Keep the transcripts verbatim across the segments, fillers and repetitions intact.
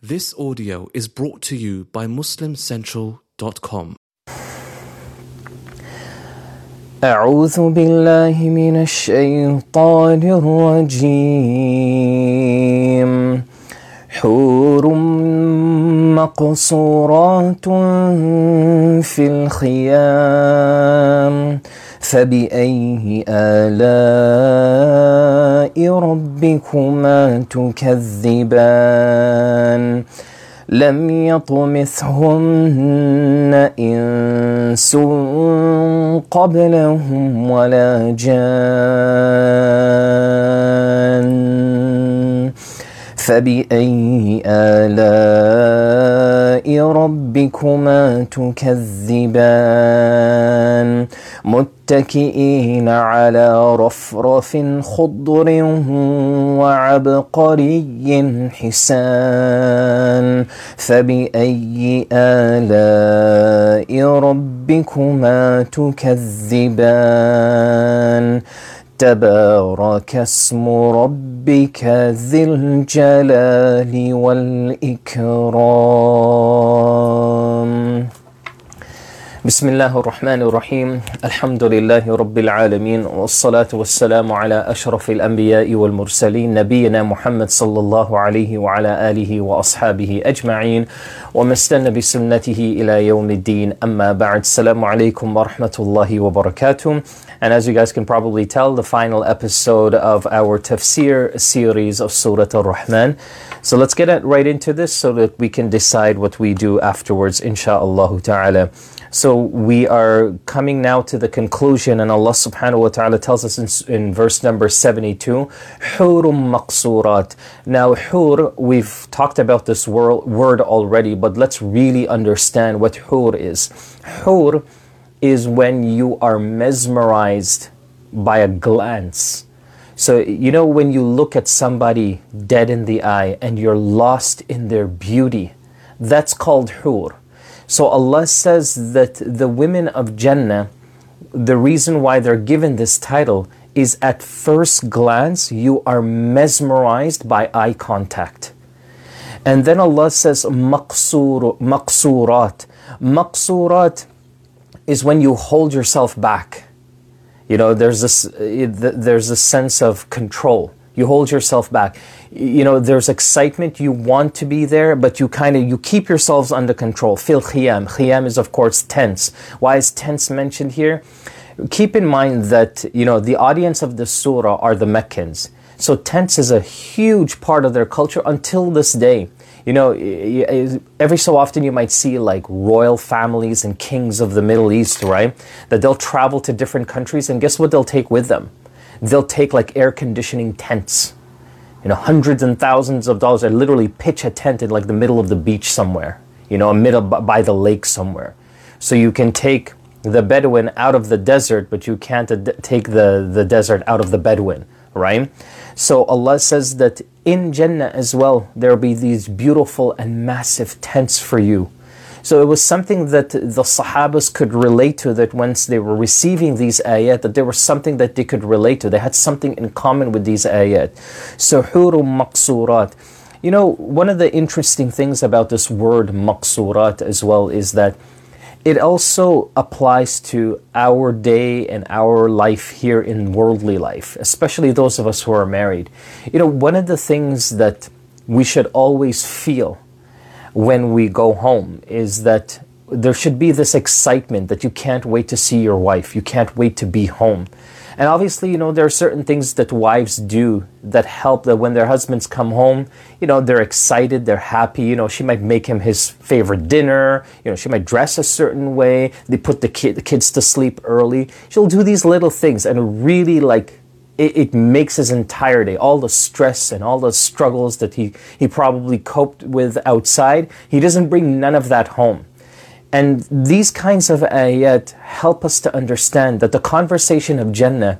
This audio is brought to you by muslim central dot com. أعوذ بالله من الشيطان الرجيم حور مقصورات في الخيام فبأي آلاء ربكما تكذبان لم يطمثهن إنس قبلهم ولا جان فبأي آلاء ربكما تكذبان متكئين على رفرف خضر وعبقري حسان فبأي آلاء ربكما تكذبان تبارك اسم ربك ذي الجلال والإكرام بسم الله الرحمن الرحيم الحمد لله رب العالمين والصلاة والسلام على أشرف الأنبياء والمرسلين نبينا محمد صلى الله عليه وعلى آله وأصحابه أجمعين ومن استنى بسنته إلى يوم الدين أما بعد السلام عليكم ورحمة الله وبركاته. And as you guys can probably tell, the final episode of our tafsir series of Surah Ar-Rahman. So let's get right into this so that we can decide what we do afterwards, insha'Allah ta'ala. So we are coming now to the conclusion, and Allah subhanahu wa ta'ala tells us in, in verse number seventy-two, Hurum maqsurat. Now, hur, we've talked about this wor- word already, but let's really understand what hur is. Hur is when you are mesmerized by a glance. So, you know, when you look at somebody dead in the eye and you're lost in their beauty, that's called hur. So Allah says that the women of Jannah, the reason why they're given this title is at first glance, you are mesmerized by eye contact. And then Allah says, maqsur, maqsurat. Maqsurat is when you hold yourself back. You know, there's this, there's a sense of control. You hold yourself back. You know, there's excitement. You want to be there, but you kind of, you keep yourselves under control. Fil khiyam. Khiyam is, of course, tents. Why is tents mentioned here? Keep in mind that, you know, the audience of the surah are the Meccans. So tents is a huge part of their culture until this day. You know, every so often you might see like royal families and kings of the Middle East, right? That they'll travel to different countries, and guess what they'll take with them? They'll take like air conditioning tents. You know, hundreds and thousands of dollars. They literally pitch a tent in like the middle of the beach somewhere, you know, middle by the lake somewhere. So you can take the Bedouin out of the desert, but you can't ad- take the, the desert out of the Bedouin, right? So Allah says that in Jannah as well, there will be these beautiful and massive tents for you. So it was something that the Sahabas could relate to, that once they were receiving these ayat, that there was something that they could relate to. They had something in common with these ayat. So hurum maqsurat. You know, one of the interesting things about this word maqsurat as well is that it also applies to our day and our life here in worldly life, especially those of us who are married. You know, one of the things that we should always feel when we go home is that there should be this excitement that you can't wait to see your wife. You can't wait to be home. And obviously, you know, there are certain things that wives do that help, that when their husbands come home, you know, they're excited, they're happy. You know, she might make him his favorite dinner. You know, she might dress a certain way. They put the, kid, the kids to sleep early. She'll do these little things, and really like, it, it makes his entire day, all the stress and all the struggles that he, he probably coped with outside, he doesn't bring none of that home. And these kinds of ayat help us to understand that the conversation of Jannah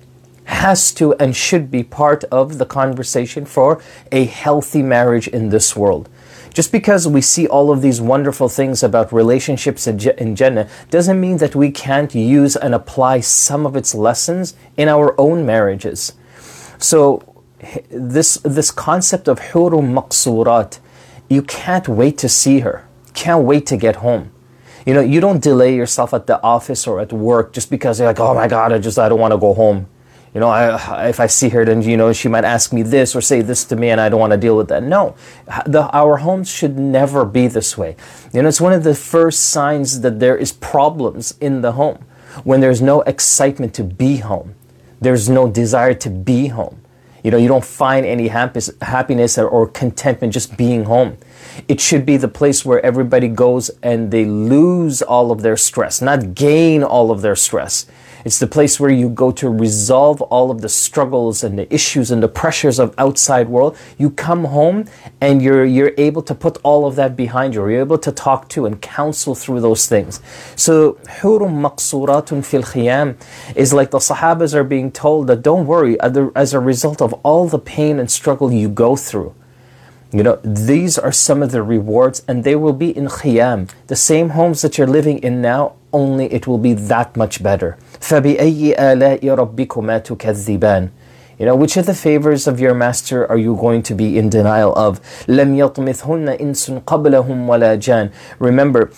has to and should be part of the conversation for a healthy marriage in this world. Just because we see all of these wonderful things about relationships in Jannah doesn't mean that we can't use and apply some of its lessons in our own marriages. So this this concept of hurum maqsurat you can't wait to see her. Can't wait to get home. You know, you don't delay yourself at the office or at work just because you're like, oh my God, I just, I don't want to go home. You know, I, if I see her, then, you know, she might ask me this or say this to me and I don't want to deal with that. No, the, our homes should never be this way. You know, it's one of the first signs that there is problems in the home. When there's no excitement to be home. There's no desire to be home. You know, you don't find any happiness, happiness or contentment just being home. It should be the place where everybody goes and they lose all of their stress, not gain all of their stress. It's the place where you go to resolve all of the struggles and the issues and the pressures of outside world. You come home and you're you're able to put all of that behind you. You're able to talk to and counsel through those things. So, hurum maqsuratun fil khiyam is like the Sahabas are being told that don't worry, as a result of all the pain and struggle you go through. You know, these are some of the rewards, and they will be in khiyam, the same homes that you're living in now, only it will be that much better. فَبِأَيِّ آلَاءِ رَبِّكُمَا تُكَذِّبَانِ. You know, which of the favors of your master are you going to be in denial of? لَمْ يَطْمِثْهُنَّ إِنسٌ قَبْلَهُمْ وَلَا جَانٍ. Remember,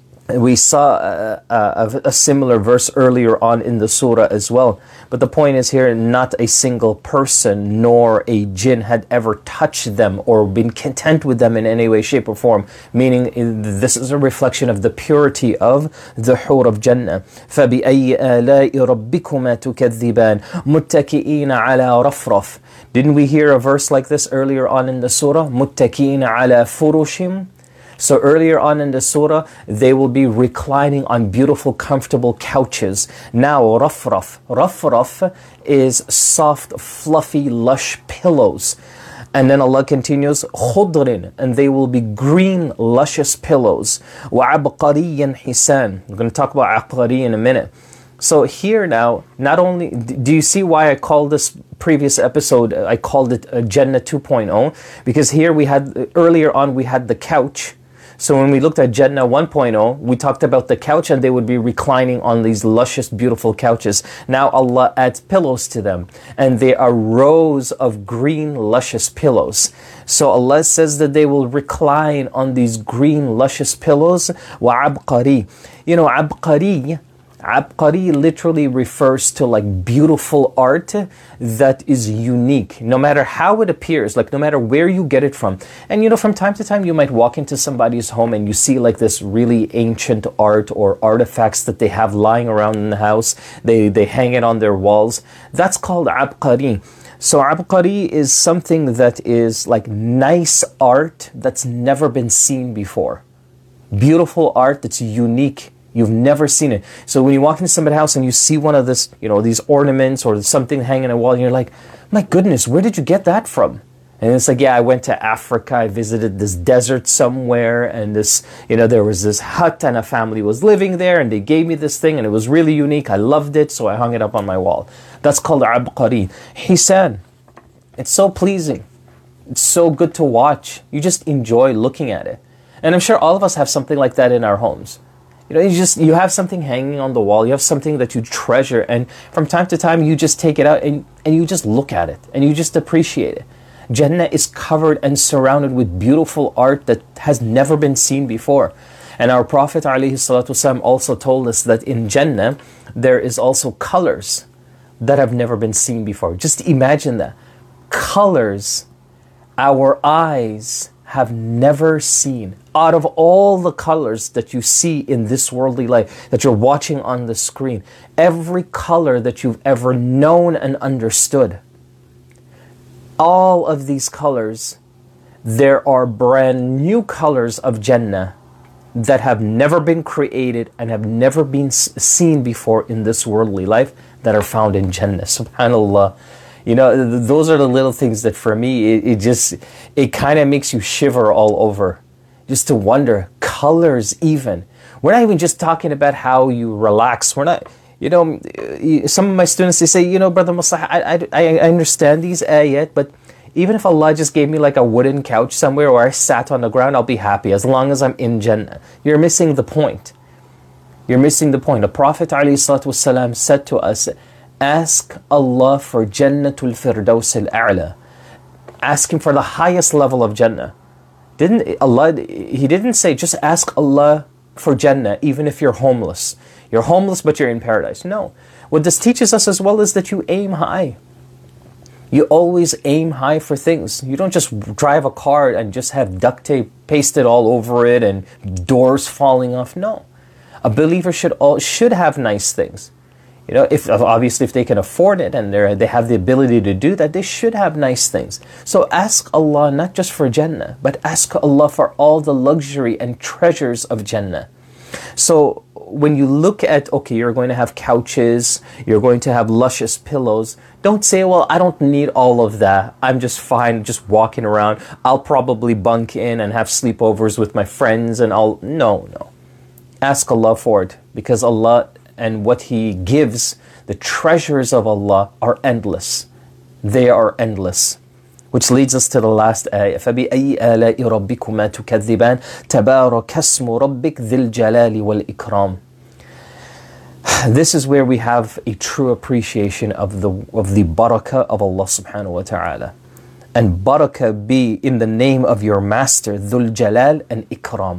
we saw a, a, a similar verse earlier on in the surah as well. But the point is here, not a single person nor a jinn had ever touched them or been content with them in any way, shape or form. Meaning this is a reflection of the purity of the hur of Jannah. فَبِأَيِّ آلَاءِ رَبِّكُمَا تُكَذِّبَانِ مُتَّكِئِينَ عَلَى رَفْرَفٍ. Didn't we hear a verse like this earlier on in the surah? مُتَّكِئِينَ عَلَى فُرُشٍ. So earlier on in the surah, they will be reclining on beautiful, comfortable couches. Now, rafraf. Rafraf is soft, fluffy, lush pillows. And then Allah continues, khudrin, and they will be green, luscious pillows. وَعَبْقَرِيًّا حِسَانٍ. We're going to talk about aqari in a minute. So here now, not only, do you see why I called this previous episode, I called it Jannah two point oh? Because here we had, earlier on we had the couch. So when we looked at Jannah one point oh, we talked about the couch and they would be reclining on these luscious, beautiful couches. Now Allah adds pillows to them. And they are rows of green, luscious pillows. So Allah says that they will recline on these green, luscious pillows. وَعَبْقَرِي. You know, abqari, abqari literally refers to like beautiful art that is unique, no matter how it appears, like no matter where you get it from. And you know, from time to time you might walk into somebody's home and you see like this really ancient art or artifacts that they have lying around in the house. They, they hang it on their walls. That's called abqari. So abqari is something that is like nice art that's never been seen before. Beautiful art that's unique. You've never seen it. So when you walk into somebody's house and you see one of this, you know, these ornaments or something hanging on a wall, and you're like, my goodness, where did you get that from? And it's like, yeah, I went to Africa, I visited this desert somewhere, and this, you know, there was this hut and a family was living there, and they gave me this thing, and it was really unique. I loved it, so I hung it up on my wall. That's called abqari. Hisan. It's so pleasing. It's so good to watch. You just enjoy looking at it. And I'm sure all of us have something like that in our homes. You know, you just, you have something hanging on the wall, you have something that you treasure, and from time to time you just take it out and, and you just look at it, and you just appreciate it. Jannah is covered and surrounded with beautiful art that has never been seen before. And our Prophet ﷺ also told us that in Jannah, there is also colors that have never been seen before. Just imagine that. Colors our eyes have never seen. Out of all the colors that you see in this worldly life, that you're watching on the screen, every color that you've ever known and understood, all of these colors, there are brand new colors of Jannah that have never been created and have never been seen before in this worldly life that are found in Jannah. SubhanAllah. You know, those are the little things that for me, it, it just, it kind of makes you shiver all over. Just to wonder, colors even. We're not even just talking about how you relax. We're not, you know, some of my students, they say, you know, Brother Muslah, I, I, I understand these ayat, but even if Allah just gave me like a wooden couch somewhere or I sat on the ground, I'll be happy as long as I'm in Jannah. You're missing the point. You're missing the point. The Prophet ﷺ said to us, ask Allah for Jannatul Firdaus al-A'la. Ask Him for the highest level of Jannah. Didn't Allah, He didn't say just ask Allah for Jannah even if you're homeless. You're homeless but you're in paradise. No. What this teaches us as well is that you aim high. You always aim high for things. You don't just drive a car and just have duct tape pasted all over it and doors falling off. No. A believer should all, should have nice things. You know, if obviously if they can afford it and they they have the ability to do that, they should have nice things. So ask Allah not just for Jannah, but ask Allah for all the luxury and treasures of Jannah. So when you look at, okay, you're going to have couches, you're going to have luscious pillows, don't say, well, I don't need all of that. I'm just fine just walking around. I'll probably bunk in and have sleepovers with my friends and I'll... No, no. Ask Allah for it, because Allah and what He gives, the treasures of Allah are endless. They are endless. Which leads us to the last ayah. فَبِأَيِّ آلَاءِ رَبِّكُمَا تُكَذِّبَانِ تَبَارَكَ اسْمُ رَبِّكَ ذِي الْجَلَالِ وَالْإِكْرَامِ. This is where we have a true appreciation of the of the barakah of Allah subhanahu wa ta'ala. And barakah be in the name of your master, Dhul Jalal and Ikram.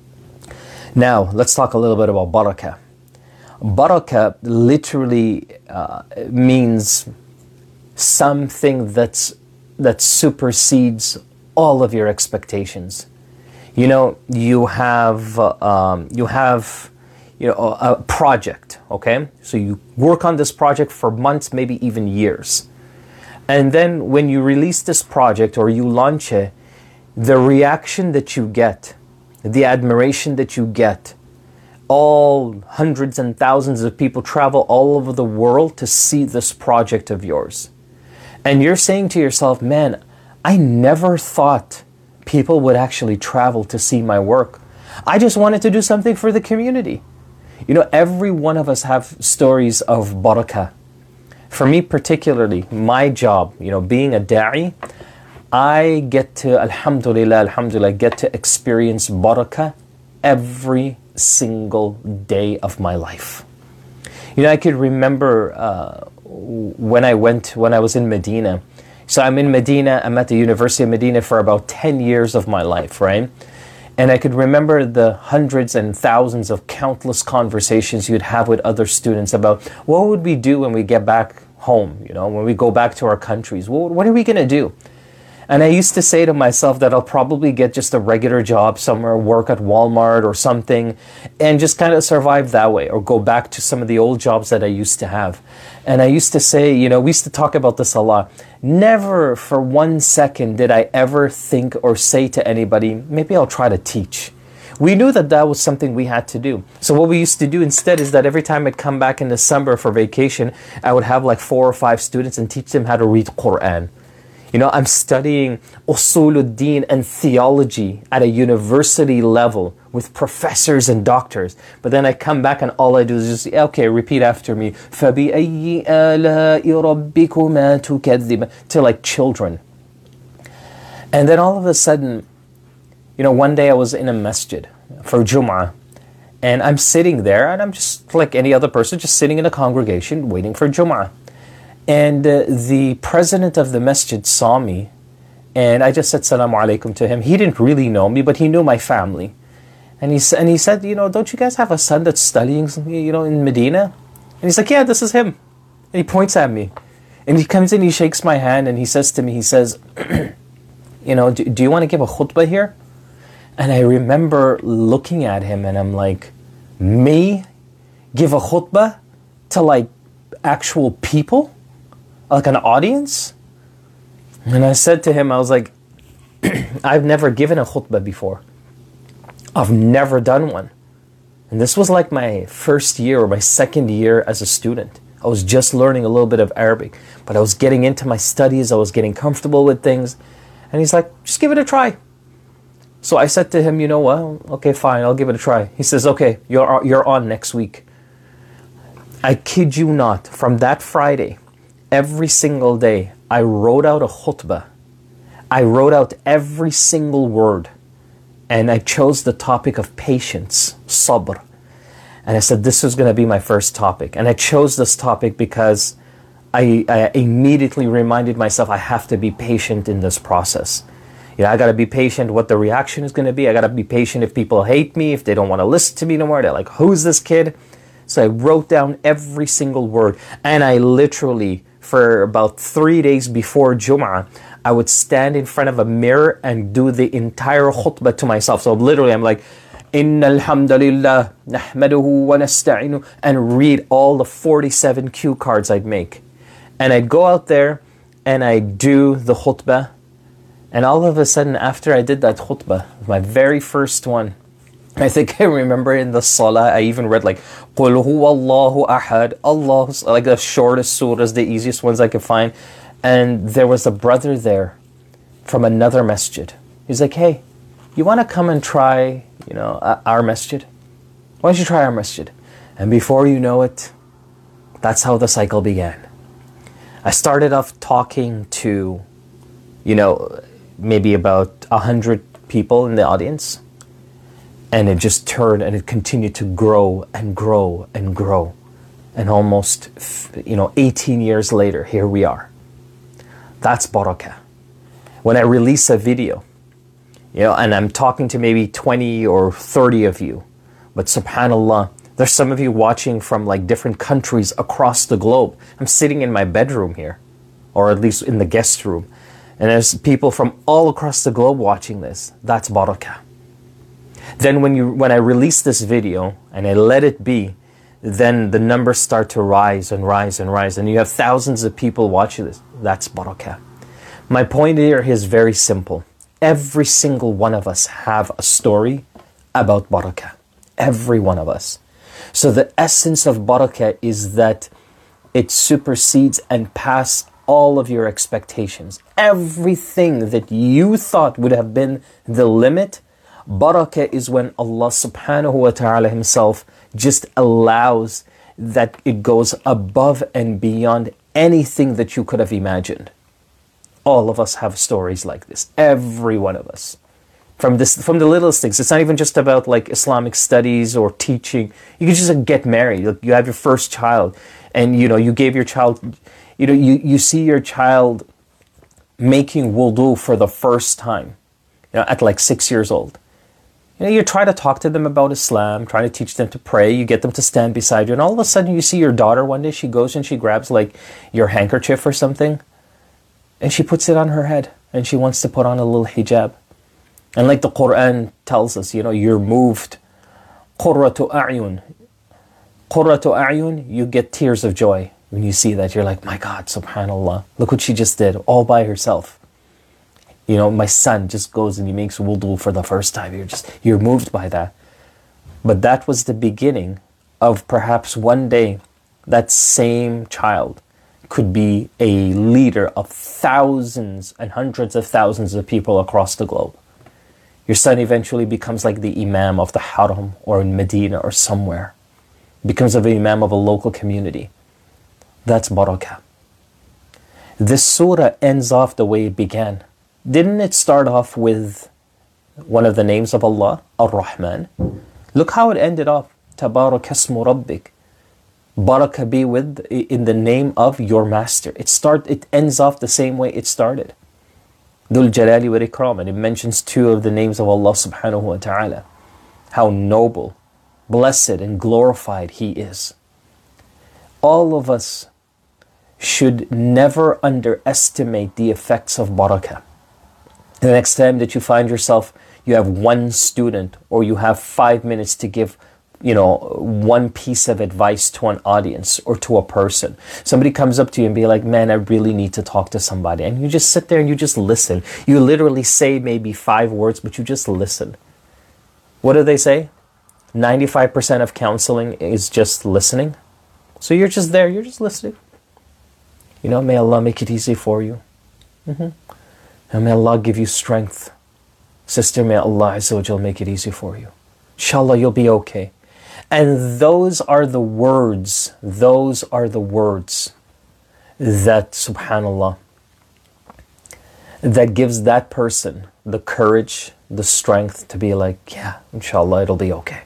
Now, let's talk a little bit about barakah. Barakah literally uh, means something that's that supersedes all of your expectations. You know, you have uh, um, you have you know a, a project, okay? So you work on this project for months, maybe even years. And then when you release this project or you launch it, the reaction that you get, the admiration that you get, all hundreds and thousands of people travel all over the world to see this project of yours. And you're saying to yourself, man, I never thought people would actually travel to see my work. I just wanted to do something for the community. You know, every one of us have stories of barakah. For me particularly, my job, you know, being a da'i, I get to, alhamdulillah, alhamdulillah, get to experience barakah every single day of my life. You know, I could remember uh, when I went, when I was in Medina. So I'm in Medina, I'm at the University of Medina for about ten years of my life, right? And I could remember the hundreds and thousands of countless conversations you'd have with other students about what would we do when we get back home, you know, when we go back to our countries. What, what are we going to do? And I used to say to myself that I'll probably get just a regular job somewhere, work at Walmart or something, and just kind of survive that way, or go back to some of the old jobs that I used to have. And I used to say, you know, we used to talk about this a lot. Never for one second did I ever think or say to anybody, maybe I'll try to teach. We knew that that was something we had to do. So what we used to do instead is that every time I'd come back in December for vacation, I would have like four or five students and teach them how to read Quran. You know, I'm studying Usuluddin and theology at a university level with professors and doctors. But then I come back and all I do is just, okay, repeat after me. فَبِأَيِّ آلَاءِ رَبِّكُمَا تُكَذِّبَانِ, to like children. And then all of a sudden, you know, one day I was in a masjid for Jum'ah. And I'm sitting there and I'm just like any other person, just sitting in a congregation waiting for Jum'ah. And uh, the president of the masjid saw me, and I just said Salamu Alaikum to him. He didn't really know me, but he knew my family. And he, and he said, you know, don't you guys have a son that's studying, you know, in Medina? And he's like, yeah, this is him. And he points at me. And he comes in, he shakes my hand, and he says to me, he says, you know, do, do you want to give a khutbah here? And I remember looking at him, and I'm like, me? Give a khutbah to, like, actual people? Like an audience? And I said to him, I was like, I've never given a khutbah before. I've never done one. And this was like my first year or my second year as a student. I was just learning a little bit of Arabic, but I was getting into my studies, I was getting comfortable with things. And he's like, just give it a try. So I said to him, you know what, okay, fine, I'll give it a try. He says, okay, you're, you're on next week. I kid you not, from that Friday, every single day, I wrote out a khutbah. I wrote out every single word. And I chose the topic of patience, sabr. And I said, this is going to be my first topic. And I chose this topic because I, I immediately reminded myself I have to be patient in this process. You know, I got to be patient what the reaction is going to be. I got to be patient if people hate me, if they don't want to listen to me no more. They're like, who's this kid? So I wrote down every single word. And I literally, for about three days before Jum'ah, I would stand in front of a mirror and do the entire khutbah to myself. So literally I'm like, Inna alhamdulillah, nahmaduhu wa nasta'inu, and read all the forty-seven cue cards I'd make. And I'd go out there and I'd do the khutbah. And all of a sudden, after I did that khutbah, my very first one, I think I remember in the salah, I even read like, Qul huwa Allahu ahad, Allah, like the shortest surahs, the easiest ones I could find. And there was a brother there from another masjid. He's like, hey, you want to come and try, you know, our masjid? Why don't you try our masjid? And before you know it, that's how the cycle began. I started off talking to, you know, maybe about a hundred people in the audience. And it just turned and it continued to grow and grow and grow. And almost, you know, eighteen years later, here we are. That's barakah. When I release a video, you know, and I'm talking to maybe twenty or thirty of you, but subhanAllah, there's some of you watching from like different countries across the globe. I'm sitting in my bedroom here, or at least in the guest room. And there's people from all across the globe watching this. That's barakah. Then when you when I release this video and I let it be, then the numbers start to rise and rise and rise. And you have thousands of people watching this. That's barakah. My point here is very simple. Every single one of us have a story about barakah. Every one of us. So the essence of barakah is that it supersedes and passes all of your expectations. Everything that you thought would have been the limit, barakah is when Allah subhanahu wa ta'ala himself just allows that it goes above and beyond anything that you could have imagined. All of us have stories like this. Every one of us. From this, from the littlest things. It's not even just about like Islamic studies or teaching. You can just get married. You have your first child and you know, you gave your child, you know, you, you see your child making wudu for the first time, you know, at like six years old. You know, you try to talk to them about Islam, trying to teach them to pray, you get them to stand beside you, and all of a sudden you see your daughter one day, she goes and she grabs like your handkerchief or something, and she puts it on her head, and she wants to put on a little hijab. And like the Quran tells us, you know, you're moved. Qurratu a'yun. Qurratu a'yun, you get tears of joy. When you see that, you're like, my God, subhanAllah, look what she just did, all by herself. You know, my son just goes and he makes wudu for the first time. You're just, you're moved by that. But that was the beginning of perhaps one day that same child could be a leader of thousands and hundreds of thousands of people across the globe. Your son eventually becomes like the imam of the Haram or in Medina or somewhere. Becomes an imam of a local community. That's barakah. This surah ends off the way it began. Didn't it start off with one of the names of Allah, Ar-Rahman? Look how it ended off. Tabarak asmu rabbik. Barakah be with in the name of your master. It start. It ends off the same way it started. Dhul Jalali wal Ikram, and it mentions two of the names of Allah subhanahu wa ta'ala. How noble, blessed and glorified He is. All of us should never underestimate the effects of barakah. The next time that you find yourself, you have one student or you have five minutes to give, you know, one piece of advice to an audience or to a person. Somebody comes up to you and be like, man, I really need to talk to somebody. And you just sit there and you just listen. You literally say maybe five words, but you just listen. What do they say? ninety-five percent of counseling is just listening. So you're just there, you're just listening. You know, may Allah make it easy for you. Mm-hmm. And may Allah give you strength. Sister, may Allah Azza wa Jal make it easy for you. Inshallah, you'll be okay. And those are the words, those are the words that, subhanAllah, that gives that person the courage, the strength to be like, yeah, inshallah, it'll be okay.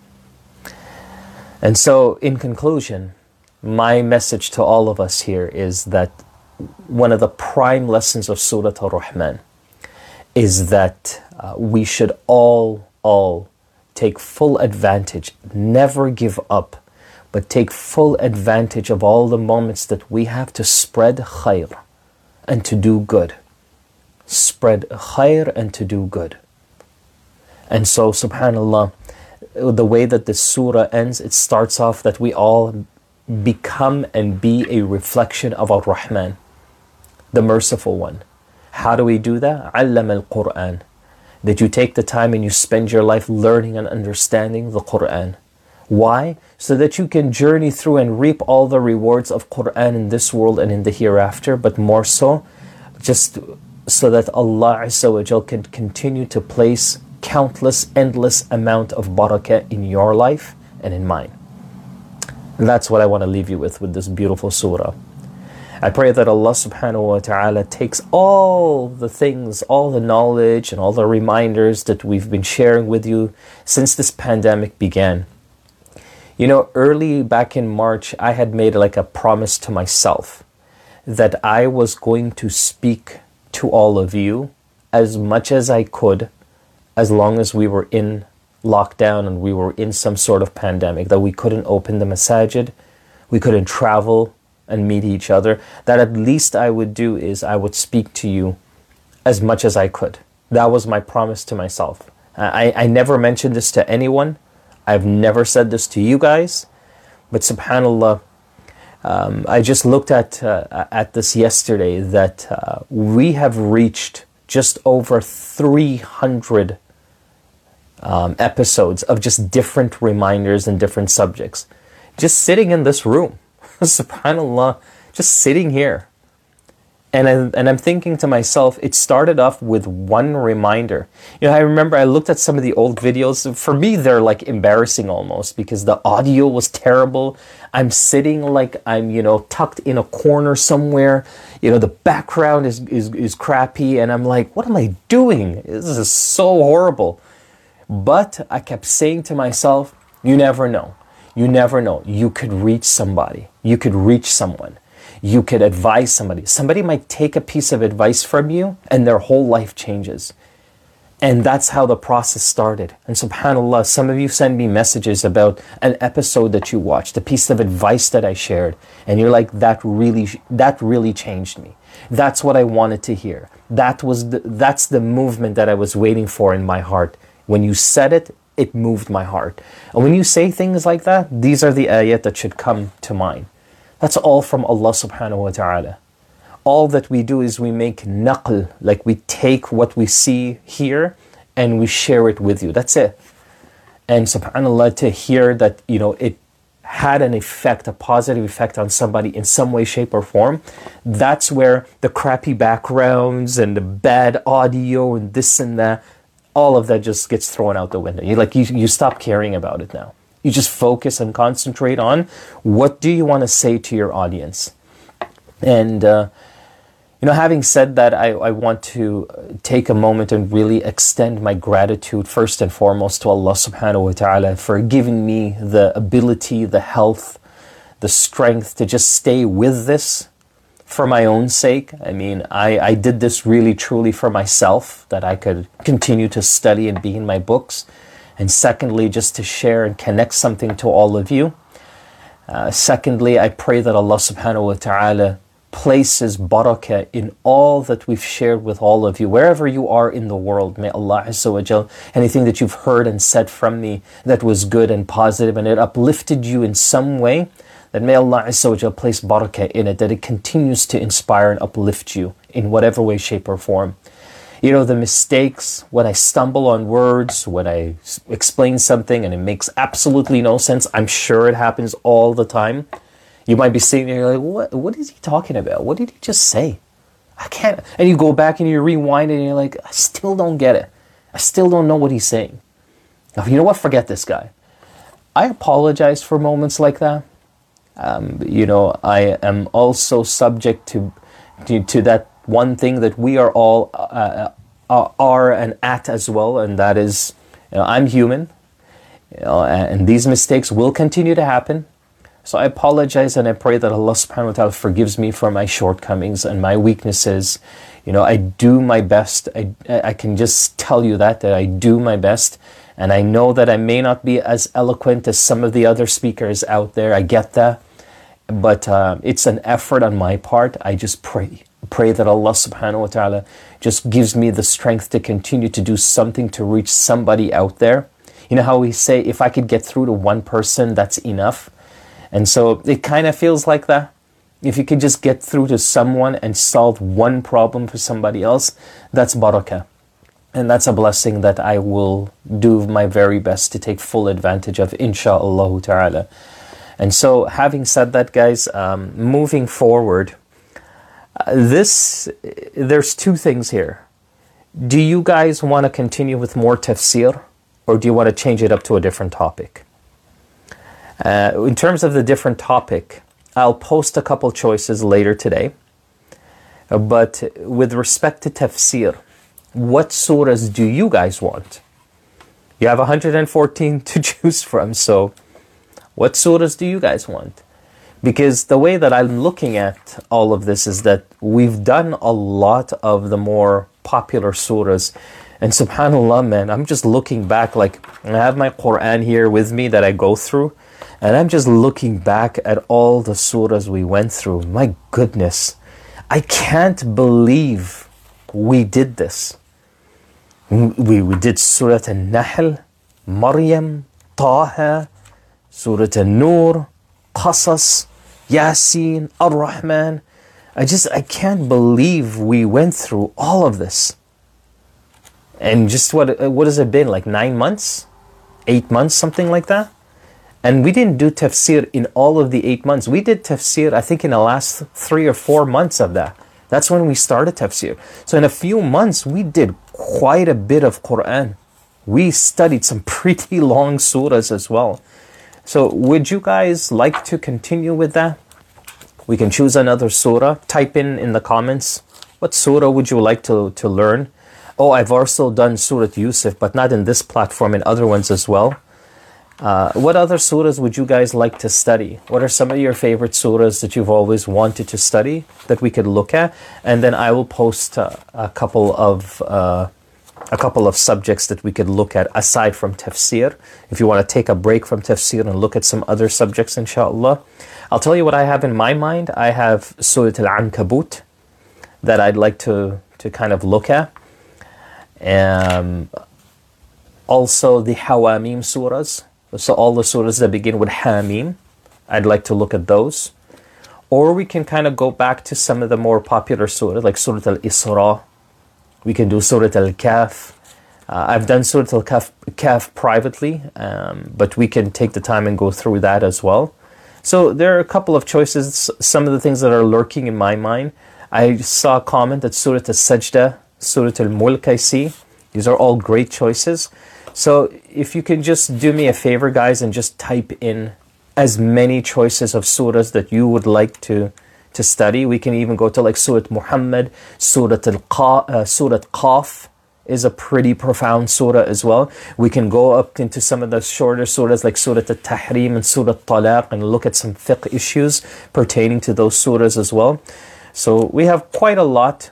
And so, in conclusion, my message to all of us here is that one of the prime lessons of Surah Ar-Rahman is that uh, we should all, all take full advantage, never give up, but take full advantage of all the moments that we have to spread khair and to do good. Spread khair and to do good. And so, subhanAllah, the way that this surah ends, it starts off that we all become and be a reflection of Ar-Rahman, the Merciful One. How do we do that? Allama al-Quran. That you take the time and you spend your life learning and understanding the Quran. Why? So that you can journey through and reap all the rewards of Quran in this world and in the hereafter, but more so, just so that Allah Azza wa Jal can continue to place countless, endless amount of barakah in your life and in mine. And that's what I want to leave you with, with this beautiful surah. I pray that Allah subhanahu wa ta'ala takes all the things, all the knowledge and all the reminders that we've been sharing with you since this pandemic began. You know, early back in March, I had made like a promise to myself that I was going to speak to all of you as much as I could, as long as we were in lockdown and we were in some sort of pandemic, that we couldn't open the masajid, we couldn't travel and meet each other, that at least I would do is I would speak to you as much as I could. That was my promise to myself. I, I never mentioned this to anyone. I've never said this to you guys. But subhanAllah, um, I just looked at, uh, at this yesterday, that uh, we have reached just over three hundred um, episodes of just different reminders and different subjects. Just sitting in this room. SubhanAllah, just sitting here. And, I, and I'm thinking to myself, it started off with one reminder. You know, I remember I looked at some of the old videos. For me, they're like embarrassing almost, because the audio was terrible. I'm sitting like I'm, you know, tucked in a corner somewhere. You know, the background is, is, is crappy. And I'm like, what am I doing? This is so horrible. But I kept saying to myself, you never know. You never know. You could reach somebody. You could reach someone. You could advise somebody. Somebody might take a piece of advice from you and their whole life changes. And that's how the process started. And subhanAllah, some of you send me messages about an episode that you watched, a piece of advice that I shared. And you're like, that really, that really changed me. That's what I wanted to hear. That was the, that's the movement that I was waiting for in my heart. When you said it, it moved my heart. And when you say things like that, these are the ayat that should come to mind. That's all from Allah subhanahu wa ta'ala. All that we do is we make naql, like we take what we see here and we share it with you. That's it. And subhanAllah, to hear that, you know, it had an effect, a positive effect on somebody in some way, shape or form, that's where the crappy backgrounds and the bad audio and this and that, all of that just gets thrown out the window. You like you, you stop caring about it now. You just focus and concentrate on what do you want to say to your audience. And uh, you know, having said that, I, I want to take a moment and really extend my gratitude first and foremost to Allah subhanahu wa ta'ala for giving me the ability, the health, the strength to just stay with this for my own sake. I mean, I, I did this really truly for myself, that I could continue to study and be in my books. And secondly, just to share and connect something to all of you. Uh, secondly, I pray that Allah subhanahu wa ta'ala places barakah in all that we've shared with all of you, wherever you are in the world. May Allah Azza wa Jal, anything that you've heard and said from me that was good and positive and it uplifted you in some way, that may Allah Azza wa Jal place barakah in it, that it continues to inspire and uplift you in whatever way, shape or form. You know, the mistakes, when I stumble on words, when I explain something and it makes absolutely no sense, I'm sure it happens all the time. You might be sitting there like, what, what is he talking about? What did he just say? I can't. And you go back and you rewind it and you're like, I still don't get it. I still don't know what he's saying. Now, you know what? Forget this guy. I apologize for moments like that. Um, you know, I am also subject to, to, to that one thing that we are all uh, uh, are and at as well, and that is, you know, I'm human, you know, and these mistakes will continue to happen. So I apologize and I pray that Allah subhanahu wa ta'ala forgives me for my shortcomings and my weaknesses. You know, I do my best. I, I can just tell you that, that I do my best. And I know that I may not be as eloquent as some of the other speakers out there. I get that. But uh, it's an effort on my part. I just pray. Pray that Allah subhanahu wa ta'ala just gives me the strength to continue to do something to reach somebody out there. You know how we say, if I could get through to one person, that's enough. And so it kind of feels like that. If you could just get through to someone and solve one problem for somebody else, that's barakah. And that's a blessing that I will do my very best to take full advantage of, insha'Allah ta'ala. And so having said that, guys, um, moving forward, uh, this, there's two things here. Do you guys want to continue with more tafsir, or do you want to change it up to a different topic? Uh, in terms of the different topic, I'll post a couple choices later today. Uh, but with respect to tafsir, what surahs do you guys want? You have one hundred fourteen to choose from, so what surahs do you guys want? Because the way that I'm looking at all of this is that we've done a lot of the more popular surahs. And subhanAllah, man, I'm just looking back, like I have my Quran here with me that I go through. And I'm just looking back at all the surahs we went through. My goodness, I can't believe we did this. We, we did Surah Al-Nahl, Maryam, Taha, Surah Al-Nur, Qasas, Yasin, Ar-Rahman. I just, I can't believe we went through all of this. And just what, what has it been, like nine months? Eight months, something like that? And we didn't do tafsir in all of the eight months. We did tafsir, I think, in the last three or four months of that. That's when we started tafsir. So in a few months, we did quite a bit of Quran. We studied some pretty long surahs as well. So would you guys like to continue with that? We can choose another surah. Type in in the comments, what surah would you like to, to learn? Oh, I've also done Surah Yusuf, but not in this platform, in other ones as well. Uh, what other surahs would you guys like to study? What are some of your favorite surahs that you've always wanted to study that we could look at? And then I will post uh, a couple of uh, a couple of subjects that we could look at aside from tafsir. If you want to take a break from tafsir and look at some other subjects, inshallah. I'll tell you what I have in my mind. I have Surah Al-Ankabut that I'd like to, to kind of look at. Um, also the Hawamim surahs. So all the surahs that begin with Hamim, I'd like to look at those. Or we can kind of go back to some of the more popular surahs, like Surah Al-Isra. We can do Surah Al-Kahf. Uh, I've done Surah Al-Kahf Kahf privately, um, but we can take the time and go through that as well. So there are a couple of choices, some of the things that are lurking in my mind. I saw a comment that Surah Al-Sajdah, Surah Al-Mulk, I see. These are all great choices. So if you can just do me a favor, guys, and just type in as many choices of surahs that you would like to, to study. We can even go to like Surah Muhammad, Surah Al-Qaf, uh, Surah Qaf is a pretty profound surah as well. We can go up into some of the shorter surahs like Surah Al-Tahrim and Surah Al-Talaq and look at some fiqh issues pertaining to those surahs as well. So we have quite a lot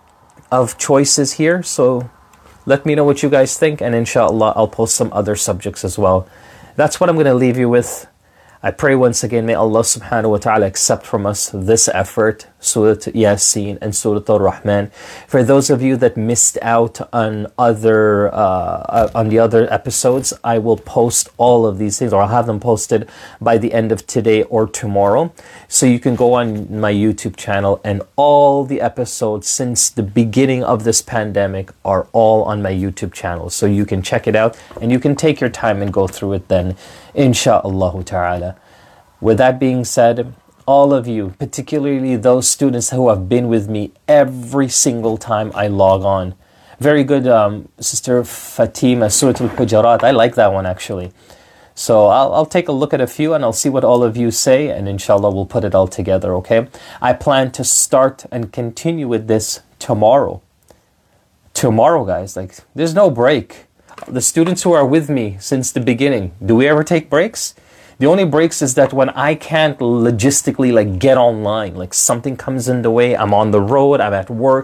of choices here. So let me know what you guys think, and inshallah I'll post some other subjects as well. That's what I'm going to leave you with. I pray once again, may Allah subhanahu wa ta'ala accept from us this effort, Surah Yasin and Surah Ar-Rahman. For those of you that missed out on other uh, on the other episodes, I will post all of these things, or I'll have them posted by the end of today or tomorrow. So you can go on my YouTube channel, and all the episodes since the beginning of this pandemic are all on my YouTube channel. So you can check it out, and you can take your time and go through it then, insha'Allah ta'ala. With that being said, all of you, particularly those students who have been with me every single time I log on. Very good, um, Sister Fatima, Surah Al-Hujarat. I like that one actually. So I'll, I'll take a look at a few and I'll see what all of you say, and inshallah we'll put it all together, okay? I plan to start and continue with this tomorrow. Tomorrow, guys, like there's no break. The students who are with me since the beginning, do we ever take breaks? The only breaks is that when I can't logistically like get online, like something comes in the way, I'm on the road, I'm at work,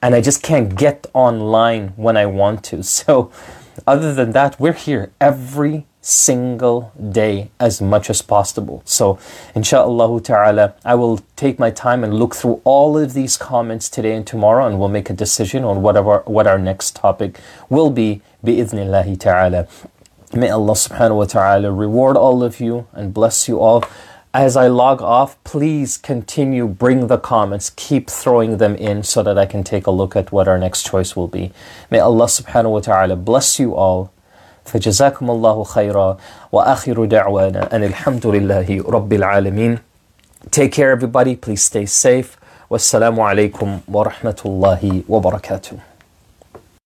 and I just can't get online when I want to. So other than that, we're here every single day as much as possible. So insha'Allah ta'ala, I will take my time and look through all of these comments today and tomorrow, and we'll make a decision on whatever what our next topic will be, bi'idhnillahi ta'ala. May Allah subhanahu wa ta'ala reward all of you and bless you all. As I log off, please continue, bring the comments, keep throwing them in so that I can take a look at what our next choice will be. May Allah subhanahu wa ta'ala bless you all. فجزاكم الله خيرا وآخر دعوانا أن الحمد لله رب العالمين. Take care everybody, please stay safe. Wassalamu alaikum wa rahmatullahi wa barakatuh.